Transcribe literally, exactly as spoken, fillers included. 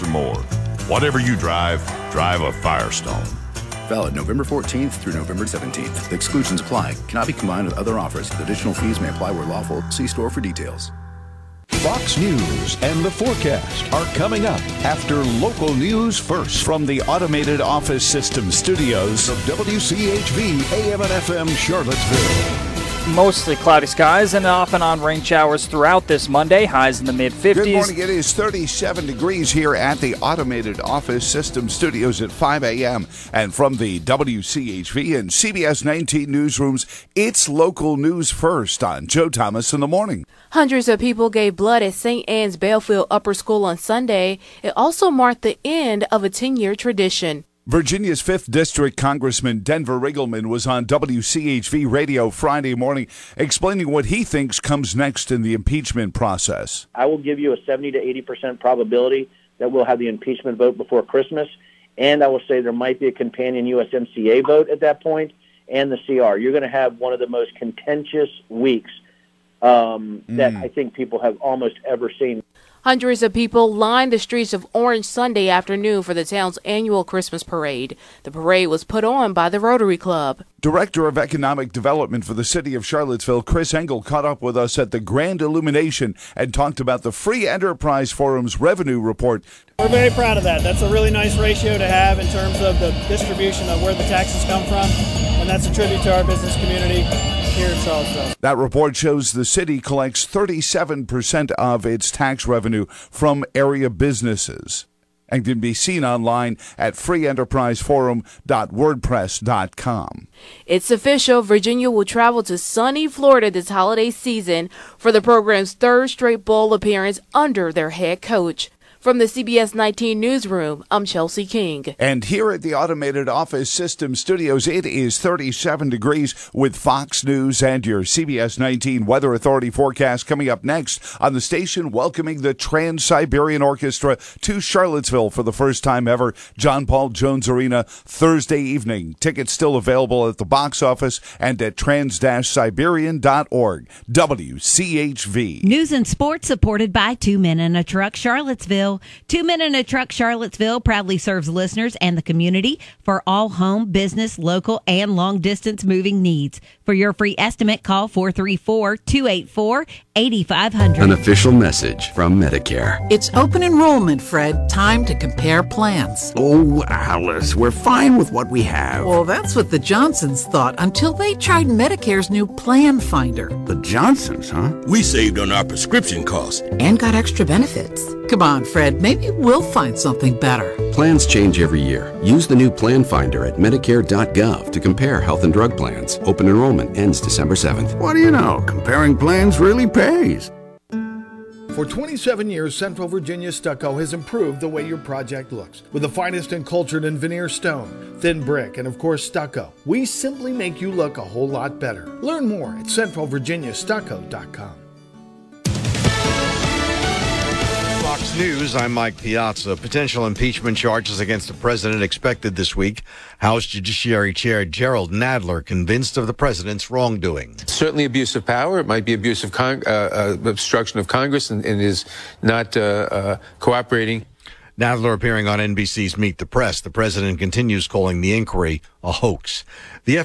more. Whatever you drive, drive a Firestone. Valid November fourteenth through November seventeenth. Exclusions apply. Cannot be combined with other offers. Additional fees may apply where lawful. See store for details. Fox News and the forecast are coming up after local news first from the Automated Office System Studios of W C H V A M and F M Charlottesville. Mostly cloudy skies and off and on rain showers throughout this Monday. Highs in the mid-fifties. Good morning. It is thirty-seven degrees here at the Automated Office System Studios at five a.m. And from the W C H V and C B S nineteen newsrooms, it's local news first on Joe Thomas in the morning. Hundreds of people gave blood at Saint Anne's Belfield Upper School on Sunday. It also marked the end of a ten-year tradition. Virginia's fifth District Congressman Denver Riggleman was on W C H V radio Friday morning explaining what he thinks comes next in the impeachment process. I will give you a seventy to eighty percent probability that we'll have the impeachment vote before Christmas, and I will say there might be a companion U S M C A vote at that point, and the C R. You're going to have one of the most contentious weeks um, mm. that I think people have almost ever seen. Hundreds of people lined the streets of Orange Sunday afternoon for the town's annual Christmas parade. The parade was put on by the Rotary Club. Director of Economic Development for the City of Charlottesville, Chris Engel, caught up with us at the Grand Illumination and talked about the Free Enterprise Forum's revenue report. We're very proud of that. That's a really nice ratio to have in terms of the distribution of where the taxes come from, and that's a tribute to our business community here in Charlottesville. That report shows the city collects thirty-seven percent of its tax revenue from area businesses and can be seen online at free enterprise forum dot wordpress dot com. It's official. Virginia will travel to sunny Florida this holiday season for the program's third straight bowl appearance under their head coach. From the C B S nineteen newsroom, I'm Chelsea King. And here at the Automated Office System Studios, it is thirty-seven degrees with Fox News and your C B S nineteen Weather Authority forecast coming up next on the station, welcoming the Trans-Siberian Orchestra to Charlottesville for the first time ever. John Paul Jones Arena, Thursday evening. Tickets still available at the box office and at trans siberian dot org. W C H V. News and sports supported by Two Men in a Truck Charlottesville. Two Men in a Truck Charlottesville proudly serves listeners and the community for all home, business, local, and long-distance moving needs. For your free estimate, call four three four, two eight four, eight five zero zero. An official message from Medicare. It's open enrollment, Fred. Time to compare plans. Oh, Alice, we're fine with what we have. Well, that's what the Johnsons thought until they tried Medicare's new Plan Finder. The Johnsons, huh? We saved on our prescription costs. And got extra benefits. Come on, Fred. Maybe we'll find something better. Plans change every year. Use the new Plan Finder at medicare dot gov to compare health and drug plans. Open enrollment ends December seventh. What do you know? Comparing plans really pays. For twenty-seven years, Central Virginia Stucco has improved the way your project looks. With the finest in cultured and veneer stone, thin brick, and of course stucco, we simply make you look a whole lot better. Learn more at central virginia stucco dot com. Fox News, I'm Mike Piazza. Potential impeachment charges against the president expected this week. House Judiciary Chair Gerald Nadler convinced of the president's wrongdoing. Certainly abuse of power. It might be abuse of con- uh, uh, obstruction of Congress and, and is not uh, uh, cooperating. Nadler appearing on N B C's Meet the Press. The president continues calling the inquiry a hoax. The F